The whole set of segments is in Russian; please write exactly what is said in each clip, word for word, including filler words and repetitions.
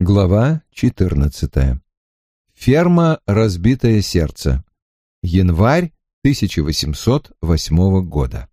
Глава четырнадцатая. Ферма «Разбитое сердце». Январь тысяча восемьсот восьмого года.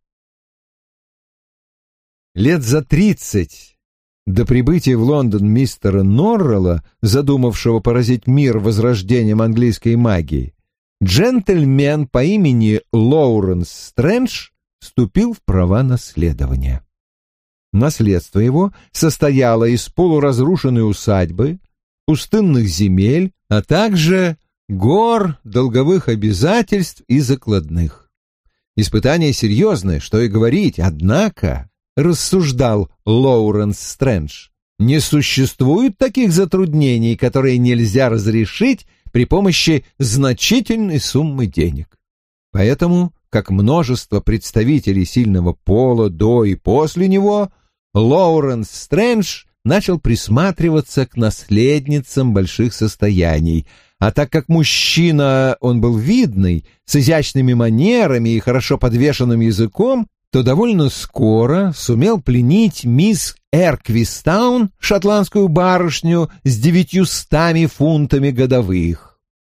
Лет за тридцать до прибытия в Лондон мистера Норрелла, задумавшего поразить мир возрождением английской магии, джентльмен по имени Лоуренс Стрэндж вступил в права наследования. Наследство его состояло из полуразрушенной усадьбы, пустынных земель, а также гор долговых обязательств и закладных. Испытание серьезное, что и говорить, однако, рассуждал Лоуренс Стрэндж, не существует таких затруднений, которые нельзя разрешить при помощи значительной суммы денег. Поэтому, как множество представителей сильного пола до и после него, Лоуренс Стрэндж начал присматриваться к наследницам больших состояний, а так как мужчина он был видный, с изящными манерами и хорошо подвешенным языком, то довольно скоро сумел пленить мисс Эрквистаун, шотландскую барышню с девятьюстами фунтами годовых.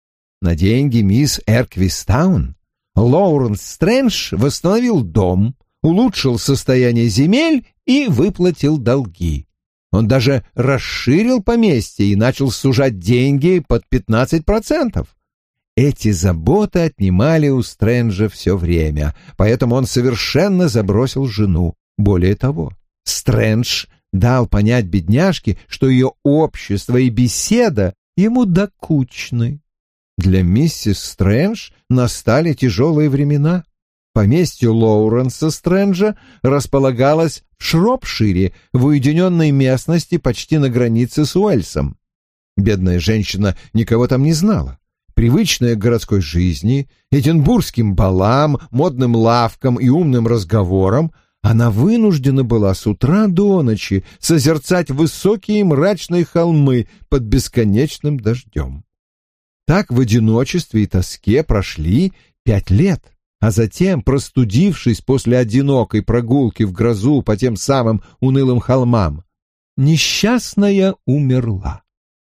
На деньги мисс Эрквистаун Лоуренс Стрэндж восстановил дом, улучшил состояние земель и выплатил долги. Он даже расширил поместье и начал сужать деньги под пятнадцать процентов. Эти заботы отнимали у Стрэнджа все время, поэтому он совершенно забросил жену. Более того, Стрэндж дал понять бедняжке, что ее общество и беседа ему докучны. Для миссис Стрэндж настали тяжелые времена. Поместье Лоуренса Стрэнджа располагалось в Шропшире, в уединенной местности почти на границе с Уэльсом. Бедная женщина никого там не знала. Привычная к городской жизни, эдинбургским балам, модным лавкам и умным разговорам, она вынуждена была с утра до ночи созерцать высокие мрачные холмы под бесконечным дождем. Так в одиночестве и тоске прошли пять лет, а затем, простудившись после одинокой прогулки в грозу по тем самым унылым холмам, несчастная умерла.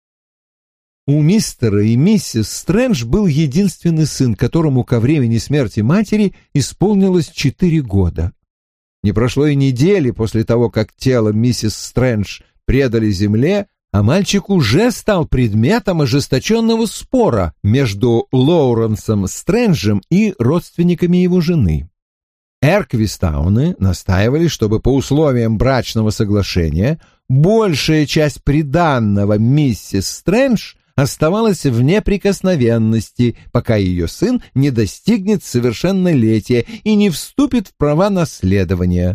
У мистера и миссис Стрэндж был единственный сын, которому ко времени смерти матери исполнилось четыре года. Не прошло и недели после того, как тело миссис Стрэндж предали земле, а мальчик уже стал предметом ожесточенного спора между Лоуренсом Стрэнджем и родственниками его жены. Эрквистауны настаивали, чтобы по условиям брачного соглашения большая часть приданного миссис Стрэндж оставалась в неприкосновенности, пока ее сын не достигнет совершеннолетия и не вступит в права наследования.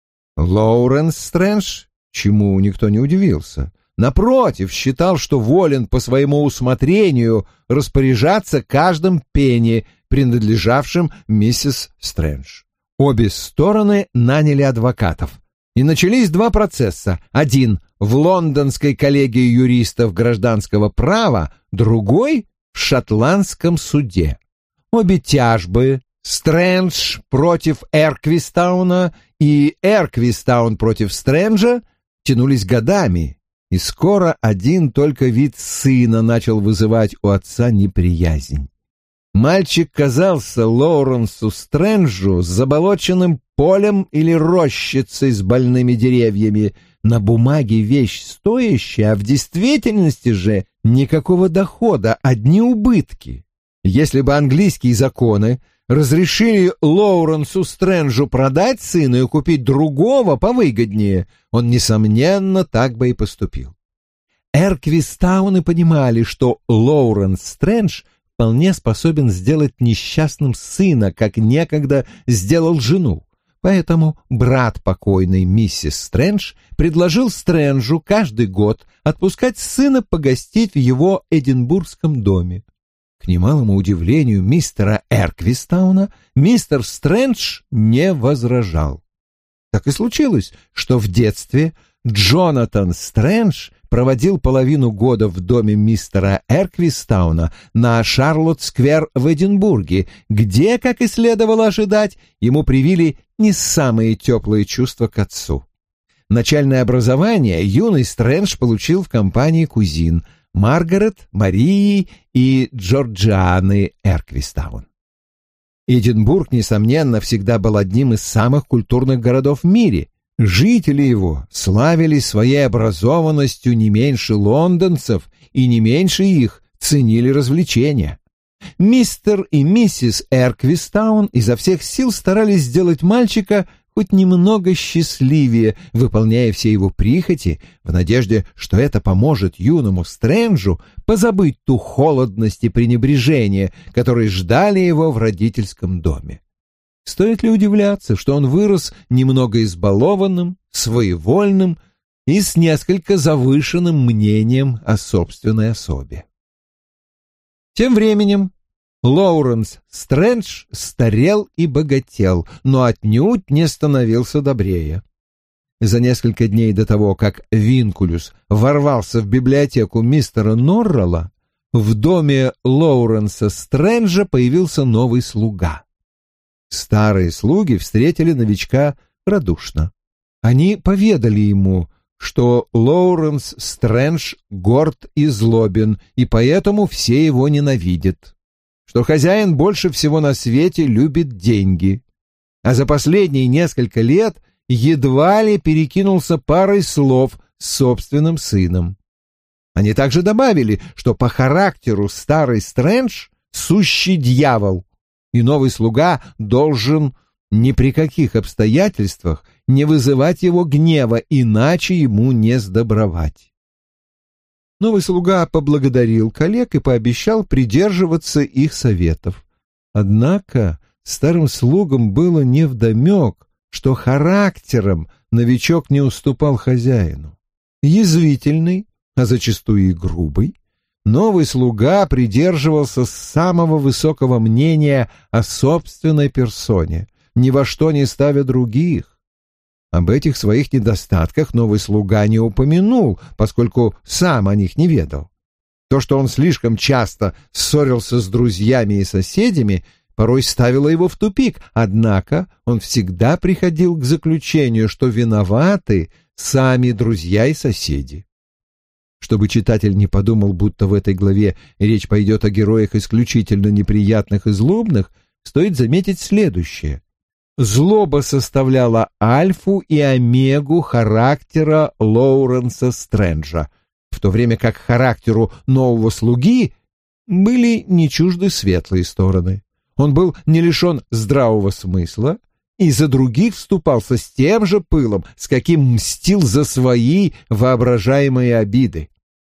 Лоуренс Стрэндж, чему никто не удивился, напротив, считал, что волен по своему усмотрению распоряжаться каждым пенни, принадлежавшим миссис Стрэндж. Обе стороны наняли адвокатов, и начались два процесса. Один в Лондонской коллегии юристов гражданского права, другой в шотландском суде. Обе тяжбы — Стрэндж против Эрквистауна и Эрквистаун против Стрэнджа — тянулись годами, и скоро один только вид сына начал вызывать у отца неприязнь. Мальчик казался Лоуренсу Стрэнджу заболоченным полем или рощицей с больными деревьями, на бумаге вещь стоящая, а в действительности же никакого дохода, одни убытки. Если бы английские законы разрешили Лоуренсу Стрэнджу продать сына и купить другого повыгоднее, он, несомненно, так бы и поступил. Эрквистауны понимали, что Лоуренс Стрэндж вполне способен сделать несчастным сына, как некогда сделал жену. Поэтому брат покойной миссис Стрэндж предложил Стрэнджу каждый год отпускать сына погостить в его эдинбургском доме. К немалому удивлению мистера Эрквистауна, мистер Стрэндж не возражал. Так и случилось, что в детстве Джонатан Стрэндж проводил половину года в доме мистера Эрквистауна на Шарлотт-сквер в Эдинбурге, где, как и следовало ожидать, ему привили не самые теплые чувства к отцу. Начальное образование юный Стрэндж получил в компании кузин Маргарет, Марии и Джорджианы Эрквистаун. Эдинбург, несомненно, всегда был одним из самых культурных городов в мире. Жители его славились своей образованностью не меньше лондонцев, и не меньше их ценили развлечения. Мистер и миссис Эрквистаун изо всех сил старались сделать мальчика хоть немного счастливее, выполняя все его прихоти, в надежде, что это поможет юному Стрэнджу позабыть ту холодность и пренебрежение, которые ждали его в родительском доме. Стоит ли удивляться, что он вырос немного избалованным, своевольным и с несколько завышенным мнением о собственной особе? Тем временем Лоуренс Стрэндж старел и богател, но отнюдь не становился добрее. За несколько дней до того, как Винкулюс ворвался в библиотеку мистера Норрелла, в доме Лоуренса Стрэнджа появился новый слуга. Старые слуги встретили новичка радушно. Они поведали ему, что Лоуренс Стрэндж горд и злобен, и поэтому все его ненавидят, что хозяин больше всего на свете любит деньги, а за последние несколько лет едва ли перекинулся парой слов с собственным сыном. Они также добавили, что по характеру старый Стрэндж — сущий дьявол, и новый слуга должен ни при каких обстоятельствах не вызывать его гнева, иначе ему не сдобровать. Новый слуга поблагодарил коллег и пообещал придерживаться их советов. Однако старым слугам было невдомек, что характером новичок не уступал хозяину. Язвительный, а зачастую и грубый, новый слуга придерживался самого высокого мнения о собственной персоне, ни во что не ставя других. Об этих своих недостатках новый слуга не упомянул, поскольку сам о них не ведал. То, что он слишком часто ссорился с друзьями и соседями, порой ставило его в тупик, однако он всегда приходил к заключению, что виноваты сами друзья и соседи. Чтобы читатель не подумал, будто в этой главе речь пойдет о героях исключительно неприятных и злобных, стоит заметить следующее. Злоба составляла альфу и омегу характера Лоуренса Стрэнджа, в то время как характеру нового слуги были не чужды светлые стороны. Он был не лишен здравого смысла и за других вступался с тем же пылом, с каким мстил за свои воображаемые обиды.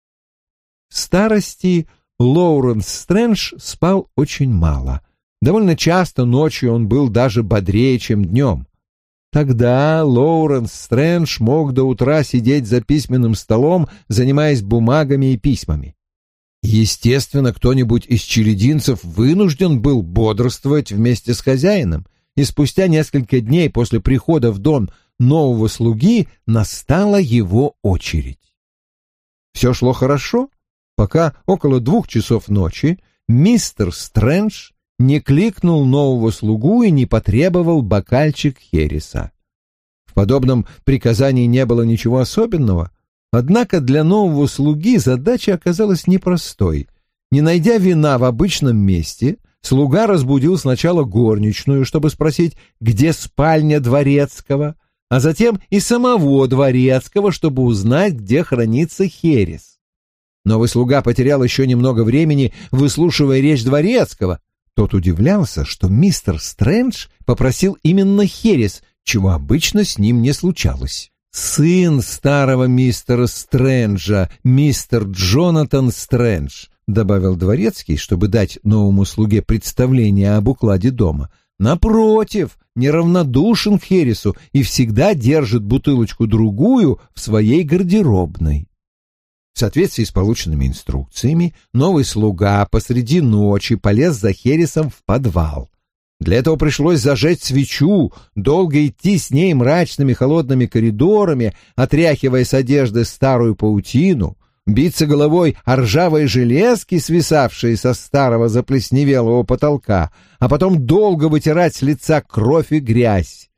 В старости Лоуренс Стрэндж спал очень мало. Довольно часто ночью он был даже бодрее, чем днем. Тогда Лоуренс Стрэндж мог до утра сидеть за письменным столом, занимаясь бумагами и письмами. Естественно, кто-нибудь из челядинцев вынужден был бодрствовать вместе с хозяином, и спустя несколько дней после прихода в дом нового слуги настала его очередь. Все шло хорошо, пока около двух часов ночи мистер Стрэндж не кликнул нового слугу и не потребовал бокальчик хереса. В подобном приказании не было ничего особенного, однако для нового слуги задача оказалась непростой. Не найдя вина в обычном месте, слуга разбудил сначала горничную, чтобы спросить, где спальня дворецкого, а затем и самого дворецкого, чтобы узнать, где хранится херес. Новый слуга потерял еще немного времени, выслушивая речь дворецкого. Тот удивлялся, что мистер Стрэндж попросил именно херес, чего обычно с ним не случалось. Сын старого мистера Стрэнджа, мистер Джонатан Стрэндж, добавил дворецкий, чтобы дать новому слуге представление об укладе дома, напротив, неравнодушен к хересу и всегда держит бутылочку-другую в своей гардеробной. В соответствии с полученными инструкциями, новый слуга посреди ночи полез за хересом в подвал. Для этого пришлось зажечь свечу, долго идти с ней мрачными холодными коридорами, отряхивая с одежды старую паутину, биться головой о ржавые железки, свисавшие со старого заплесневелого потолка, а потом долго вытирать с лица кровь и грязь.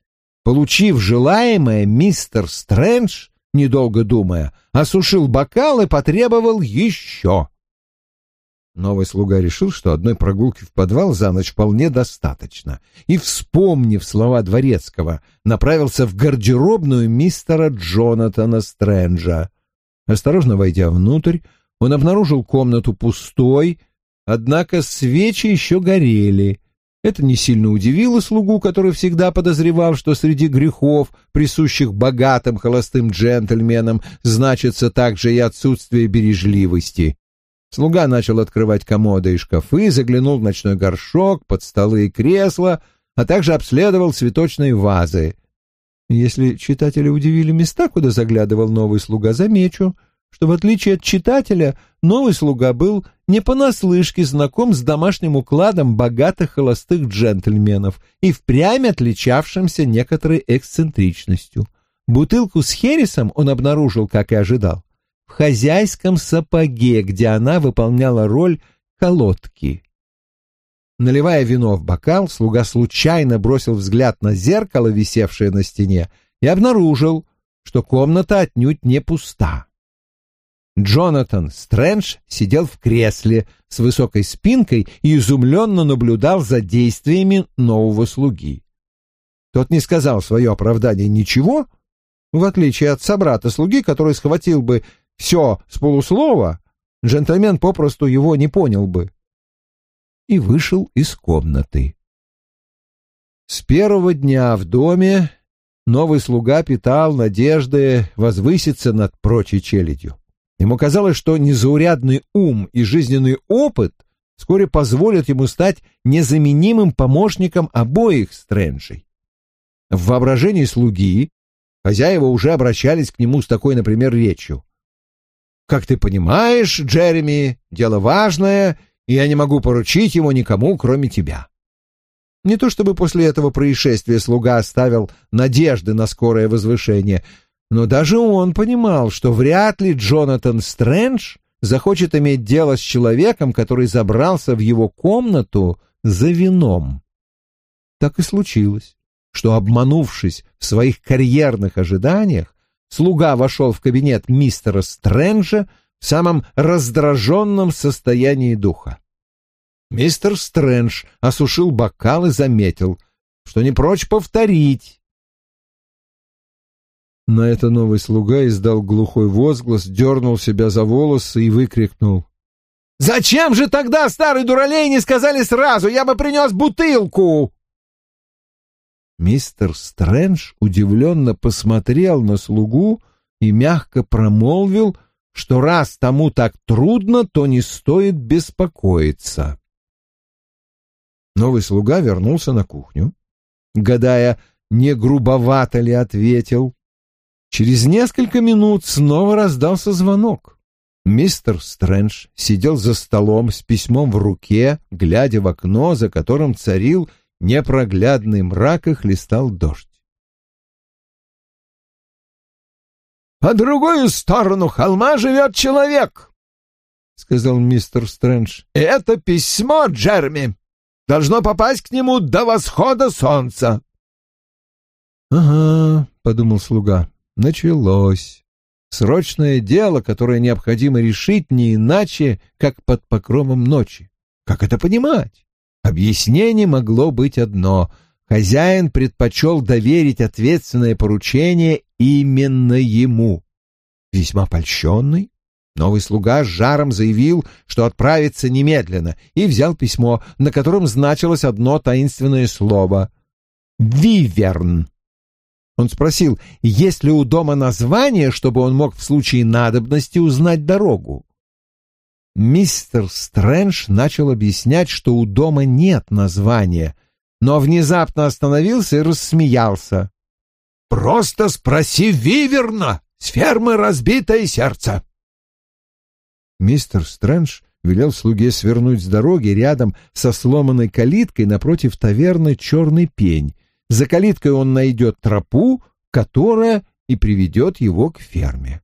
Получив желаемое, мистер Стрэндж, недолго думая, осушил бокал и потребовал еще. Новый слуга решил, что одной прогулки в подвал за ночь вполне достаточно, и, вспомнив слова дворецкого, направился в гардеробную мистера Джонатана Стрэнджа. Осторожно войдя внутрь, он обнаружил комнату пустой, однако свечи еще горели. Это не сильно удивило слугу, который всегда подозревал, что среди грехов, присущих богатым холостым джентльменам, значится также и отсутствие бережливости. Слуга начал открывать комоды и шкафы, заглянул в ночной горшок, под столы и кресла, а также обследовал цветочные вазы. Если читателя удивили места, куда заглядывал новый слуга, замечу, что в отличие от читателя, новый слуга был не понаслышке знаком с домашним укладом богатых холостых джентльменов и впрямь отличавшимся некоторой эксцентричностью. Бутылку с хересом он обнаружил, как и ожидал, в хозяйском сапоге, где она выполняла роль колодки. Наливая вино в бокал, слуга случайно бросил взгляд на зеркало, висевшее на стене, и обнаружил, что комната отнюдь не пуста. Джонатан Стрэндж сидел в кресле с высокой спинкой и изумленно наблюдал за действиями нового слуги. Тот не сказал в свое оправдание ничего, в отличие от собрата-слуги, который схватил бы все с полуслова, джентльмен попросту его не понял бы, и вышел из комнаты. С первого дня в доме новый слуга питал надежды возвыситься над прочей челядью. Ему казалось, что незаурядный ум и жизненный опыт вскоре позволят ему стать незаменимым помощником обоих Стрэнджей. В воображении слуги хозяева уже обращались к нему с такой, например, речью: «Как ты понимаешь, Джереми, дело важное, и я не могу поручить его никому, кроме тебя». Не то чтобы после этого происшествия слуга оставил надежды на скорое возвышение, но даже он понимал, что вряд ли Джонатан Стрэндж захочет иметь дело с человеком, который забрался в его комнату за вином. Так и случилось, что, обманувшись в своих карьерных ожиданиях, слуга вошел в кабинет мистера Стрэнджа в самом раздраженном состоянии духа. Мистер Стрэндж осушил бокал и заметил, что не прочь повторить. На это новый слуга издал глухой возглас, дернул себя за волосы и выкрикнул: «Зачем же тогда, старый дуралей, не сказали сразу? Я бы принес бутылку!» Мистер Стрэндж удивленно посмотрел на слугу и мягко промолвил, что раз тому так трудно, то не стоит беспокоиться. Новый слуга вернулся на кухню, гадая, не грубовато ли ответил. Через несколько минут снова раздался звонок. Мистер Стрэндж сидел за столом с письмом в руке, глядя в окно, за которым царил непроглядный мрак и хлестал дождь. «По другую сторону холма живет человек», — сказал мистер Стрэндж. «Это письмо, Джереми, должно попасть к нему до восхода солнца». «Ага», — подумал слуга, — «началось. Срочное дело, которое необходимо решить не иначе, как под покровом ночи. Как это понимать? Объяснение могло быть одно. Хозяин предпочел доверить ответственное поручение именно ему. Весьма польщенный, новый слуга с жаром заявил, что отправится немедленно, и взял письмо, на котором значилось одно таинственное слово — «Виверн». Он спросил, есть ли у дома название, чтобы он мог в случае надобности узнать дорогу. Мистер Стрэндж начал объяснять, что у дома нет названия, но внезапно остановился и рассмеялся. «Просто спроси Виверна с фермы «Разбитое сердце». Мистер Стрэндж велел слуге свернуть с дороги рядом со сломанной калиткой напротив таверны «Черный пень». За калиткой он найдет тропу, которая и приведет его к ферме.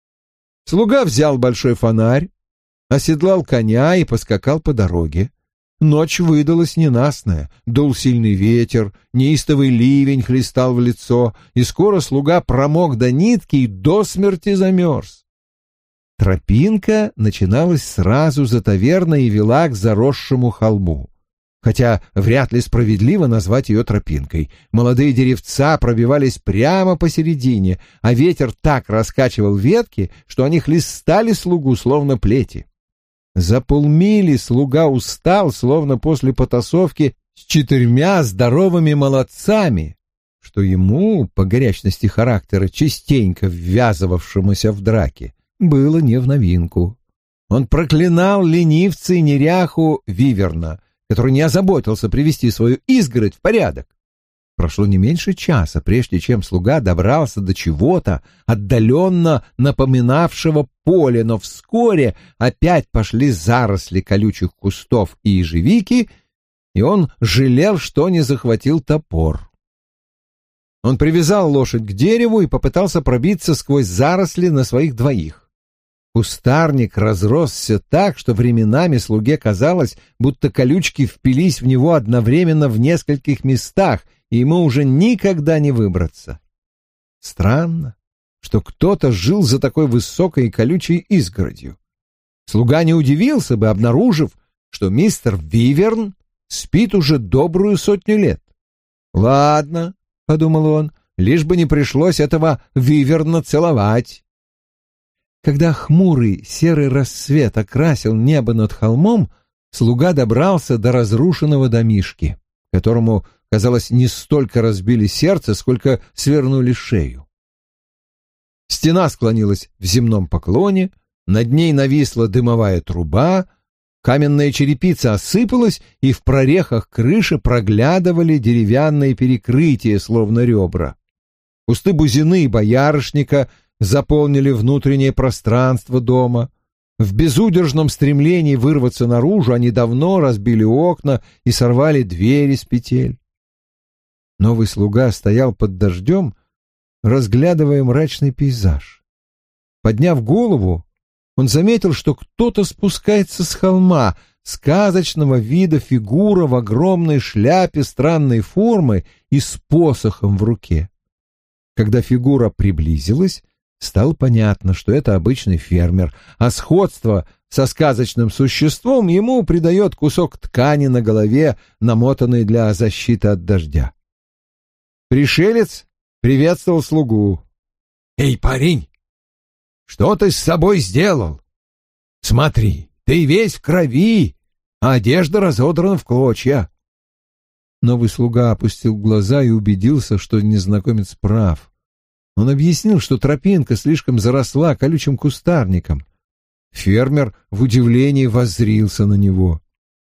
Слуга взял большой фонарь, оседлал коня и поскакал по дороге. Ночь выдалась ненастная, дул сильный ветер, неистовый ливень хлестал в лицо, и скоро слуга промок до нитки и до смерти замерз. Тропинка начиналась сразу за таверной и вела к заросшему холму. Хотя вряд ли справедливо назвать ее тропинкой. Молодые деревца пробивались прямо посередине, а ветер так раскачивал ветки, что они хлестали слугу, словно плети. За полмили слуга устал, словно после потасовки с четырьмя здоровыми молодцами, что ему, по горячности характера, частенько ввязывавшемуся в драки, было не в новинку. Он проклинал ленивца и неряху Виверна, который не озаботился привести свою изгородь в порядок. Прошло не меньше часа, прежде чем слуга добрался до чего-то, отдаленно напоминавшего поле, но вскоре опять пошли заросли колючих кустов и ежевики, и он жалел, что не захватил топор. Он привязал лошадь к дереву и попытался пробиться сквозь заросли на своих двоих. Кустарник разросся так, что временами слуге казалось, будто колючки впились в него одновременно в нескольких местах, и ему уже никогда не выбраться. Странно, что кто-то жил за такой высокой и колючей изгородью. Слуга не удивился бы, обнаружив, что мистер Виверн спит уже добрую сотню лет. «Ладно», — подумал он, — «лишь бы не пришлось этого Виверна целовать». Когда хмурый серый рассвет окрасил небо над холмом, слуга добрался до разрушенного домишки, которому, казалось, не столько разбили сердце, сколько свернули шею. Стена склонилась в земном поклоне, над ней нависла дымовая труба, каменная черепица осыпалась, и в прорехах крыши проглядывали деревянные перекрытия, словно ребра. Кусты бузины и боярышника заполнили внутреннее пространство дома. В безудержном стремлении вырваться наружу они давно разбили окна и сорвали двери с петель. Новый слуга стоял под дождем, разглядывая мрачный пейзаж. Подняв голову, он заметил, что кто-то спускается с холма, сказочного вида фигура в огромной шляпе странной формы и с посохом в руке. Когда фигура приблизилась, стало понятно, что это обычный фермер, а сходство со сказочным существом ему придает кусок ткани на голове, намотанный для защиты от дождя. Пришелец приветствовал слугу. «Эй, парень, что ты с собой сделал? Смотри, ты весь в крови, а одежда разодрана в клочья». Новый слуга опустил глаза и убедился, что незнакомец прав. Он объяснил, что тропинка слишком заросла колючим кустарником. Фермер в удивлении воззрился на него.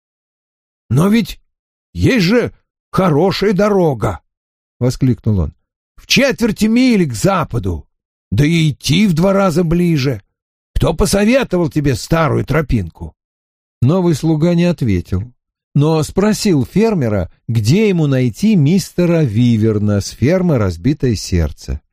«Но ведь есть же хорошая дорога!» — воскликнул он. «В четверти мили к западу, да и идти в два раза ближе. Кто посоветовал тебе старую тропинку?» Новый слуга не ответил, но спросил фермера, где ему найти мистера Виверна с фермы «Разбитое сердце».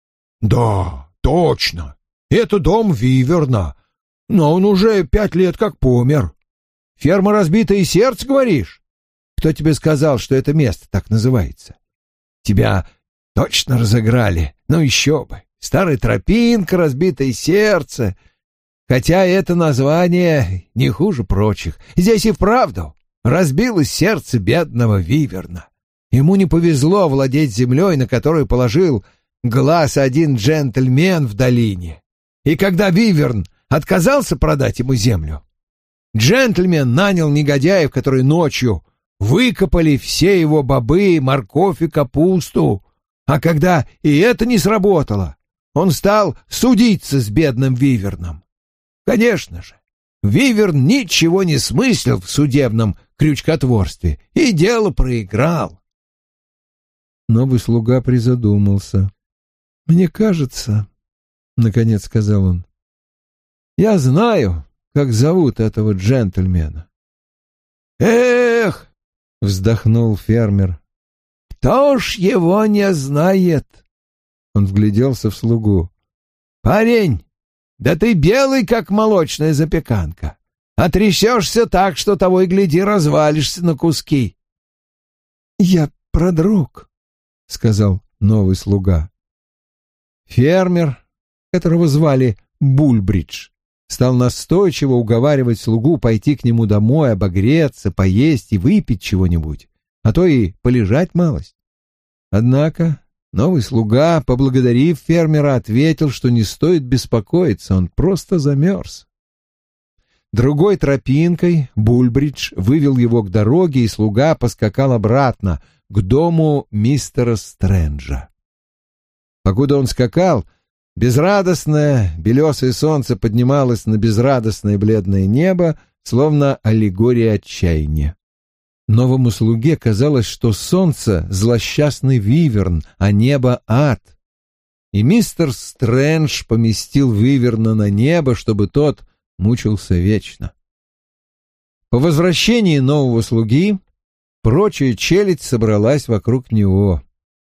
«Да, точно, это дом Виверна, но он уже пять лет как помер. Ферма «Разбитое сердце», говоришь? Кто тебе сказал, что это место так называется? Тебя точно разыграли, ну еще бы. Старая тропинка, «Разбитое сердце». Хотя это название не хуже прочих. Здесь и вправду разбилось сердце бедного Виверна. Ему не повезло владеть землей, на которую положил глаз один джентльмен в долине. И когда Виверн отказался продать ему землю, джентльмен нанял негодяев, которые ночью выкопали все его бобы, морковь и капусту. А когда и это не сработало, он стал судиться с бедным Виверном. Конечно же, Виверн ничего не смыслил в судебном крючкотворстве и дело проиграл. Новый слуга призадумался. «Мне кажется, — наконец сказал он, — я знаю, как зовут этого джентльмена». «Эх!» — вздохнул фермер. «Кто ж его не знает?» Он вгляделся в слугу. «Парень, да ты белый, как молочная запеканка. а трясешься так, что того и гляди развалишься на куски». «Я продрог», — сказал новый слуга. Фермер, которого звали Бульбридж, стал настойчиво уговаривать слугу пойти к нему домой, обогреться, поесть и выпить чего-нибудь, а то и полежать малость. Однако новый слуга, поблагодарив фермера, ответил, что не стоит беспокоиться, он просто замерз. Другой тропинкой Бульбридж вывел его к дороге, и слуга поскакал обратно, к дому мистера Стрэнджа. Покуда он скакал, безрадостное белесое солнце поднималось на безрадостное бледное небо, словно аллегория отчаяния. Новому слуге казалось, что солнце — злосчастный виверн, а небо — ад. И мистер Стрэндж поместил виверна на небо, чтобы тот мучился вечно. По возвращении нового слуги прочая челядь собралась вокруг него.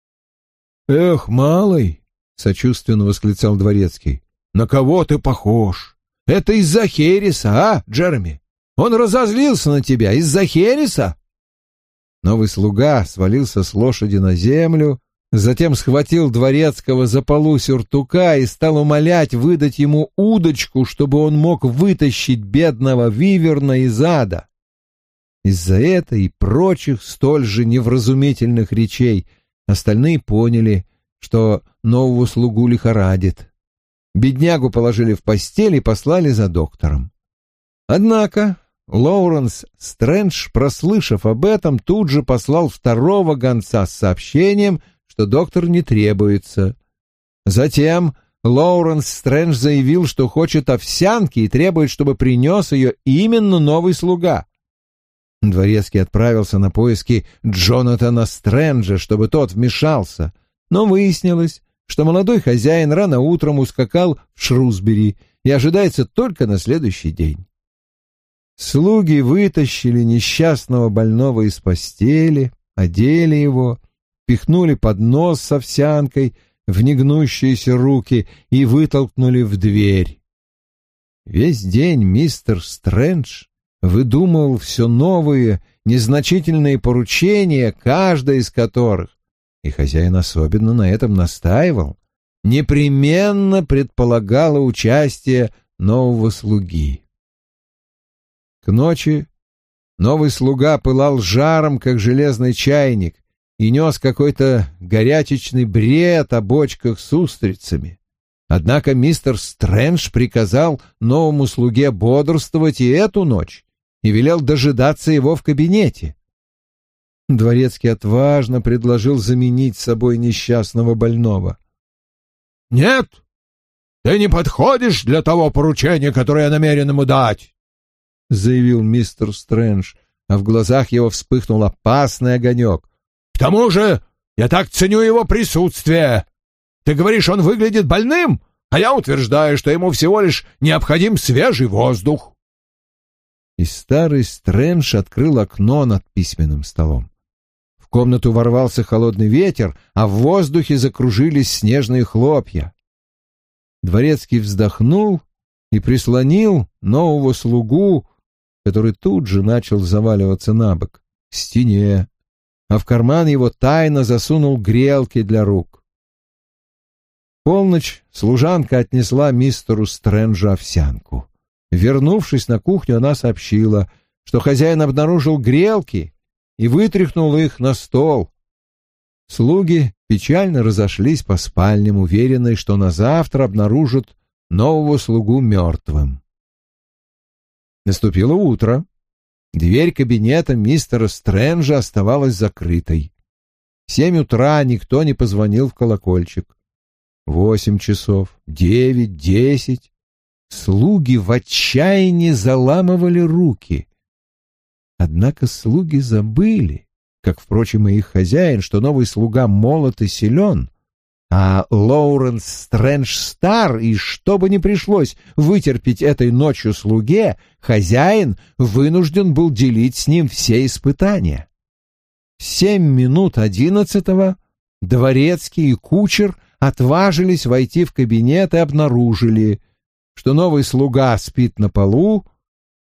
«Эх, малый!» — сочувственно восклицал дворецкий. «На кого ты похож? Это из-за Хереса, а, Джереми? Он разозлился на тебя из-за Хереса?» Новый слуга свалился с лошади на землю, затем схватил дворецкого за полу сюртука и стал умолять выдать ему удочку, чтобы он мог вытащить бедного виверна из ада. Из-за этой и прочих столь же невразумительных речей остальные поняли, что нового слугу лихорадит. Беднягу положили в постель и послали за доктором. Однако Лоуренс Стрэндж, прослышав об этом, тут же послал второго гонца с сообщением, что доктор не требуется. Затем Лоуренс Стрэндж заявил, что хочет овсянки и требует, чтобы принес ее именно новый слуга. Дворецкий отправился на поиски Джонатана Стрэнджа, чтобы тот вмешался, но выяснилось, что молодой хозяин рано утром ускакал в Шрусбери и ожидается только на следующий день. Слуги вытащили несчастного больного из постели, одели его, пихнули поднос с овсянкой в негнущиеся руки и вытолкнули в дверь. Весь день мистер Стрэндж выдумывал все новые, незначительные поручения, каждое из которых, и хозяин особенно на этом настаивал, непременно предполагало участие нового слуги. К ночи новый слуга пылал жаром, как железный чайник, и нес какой-то горячечный бред о бочках с устрицами. Однако мистер Стрэндж приказал новому слуге бодрствовать и эту ночь и велел дожидаться его в кабинете. Дворецкий отважно предложил заменить собой несчастного больного. «Нет, ты не подходишь для того поручения, которое я намерен ему дать», — заявил мистер Стрэндж, а в глазах его вспыхнул опасный огонек. «К тому же я так ценю его присутствие. Ты говоришь, он выглядит больным, а я утверждаю, что ему всего лишь необходим свежий воздух». И старый Стрэндж открыл окно над письменным столом. В комнату ворвался холодный ветер, а в воздухе закружились снежные хлопья. Дворецкий вздохнул и прислонил нового слугу, который тут же начал заваливаться на бок, к стене, а в карман его тайно засунул грелки для рук. В полночь служанка отнесла мистеру Стрэнджу овсянку. Вернувшись на кухню, она сообщила, что хозяин обнаружил грелки и вытряхнул их на стол. Слуги печально разошлись по спальням, уверенные, что на завтра обнаружат нового слугу мертвым. Наступило утро. Дверь кабинета мистера Стрэнджа оставалась закрытой. В семь утра никто не позвонил в колокольчик. Восемь часов, девять, десять. Слуги в отчаянии заламывали руки. Однако слуги забыли, как, впрочем, и их хозяин, что новый слуга молод и силен, а Лоуренс Стрэндж стар, и что бы ни пришлось вытерпеть этой ночью слуге, хозяин вынужден был делить с ним все испытания. В семь минут одиннадцатого дворецкий и кучер отважились войти в кабинет и обнаружили, что новый слуга спит на полу,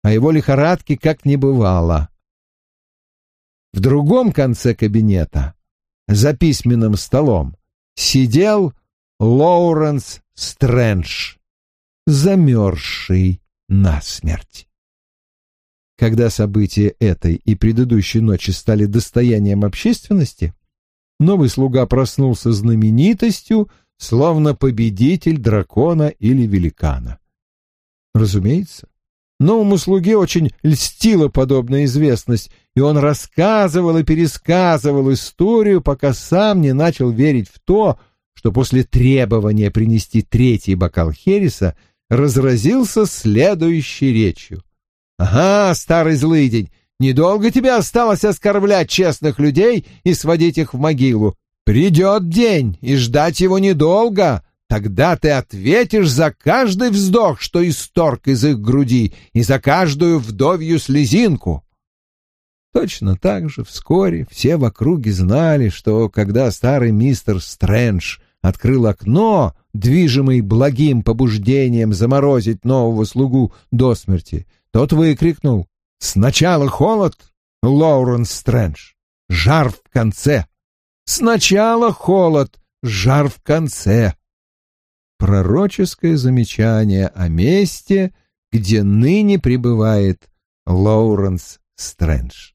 а его лихорадки как не бывало. В другом конце кабинета, за письменным столом, сидел Лоуренс Стрэндж, замерзший насмерть. Когда события этой и предыдущей ночи стали достоянием общественности, новый слуга проснулся знаменитостью, словно победитель дракона или великана. Разумеется, новому слуге очень льстила подобная известность, и он рассказывал и пересказывал историю, пока сам не начал верить в то, что после требования принести третий бокал хереса разразился следующей речью. «Ага, старый злыдень, недолго тебе осталось оскорблять честных людей и сводить их в могилу. Придет день, и ждать его недолго. Тогда ты ответишь за каждый вздох, что исторг из их груди, и за каждую вдовью слезинку». Точно так же вскоре все в округе знали, что когда старый мистер Стрэндж открыл окно, движимый благим побуждением заморозить нового слугу до смерти, тот выкрикнул: «Сначала холод, Лоуренс Стрэндж, жар в конце! Сначала холод, жар в конце!» Пророческое замечание о месте, где ныне пребывает Лоуренс Стрэндж.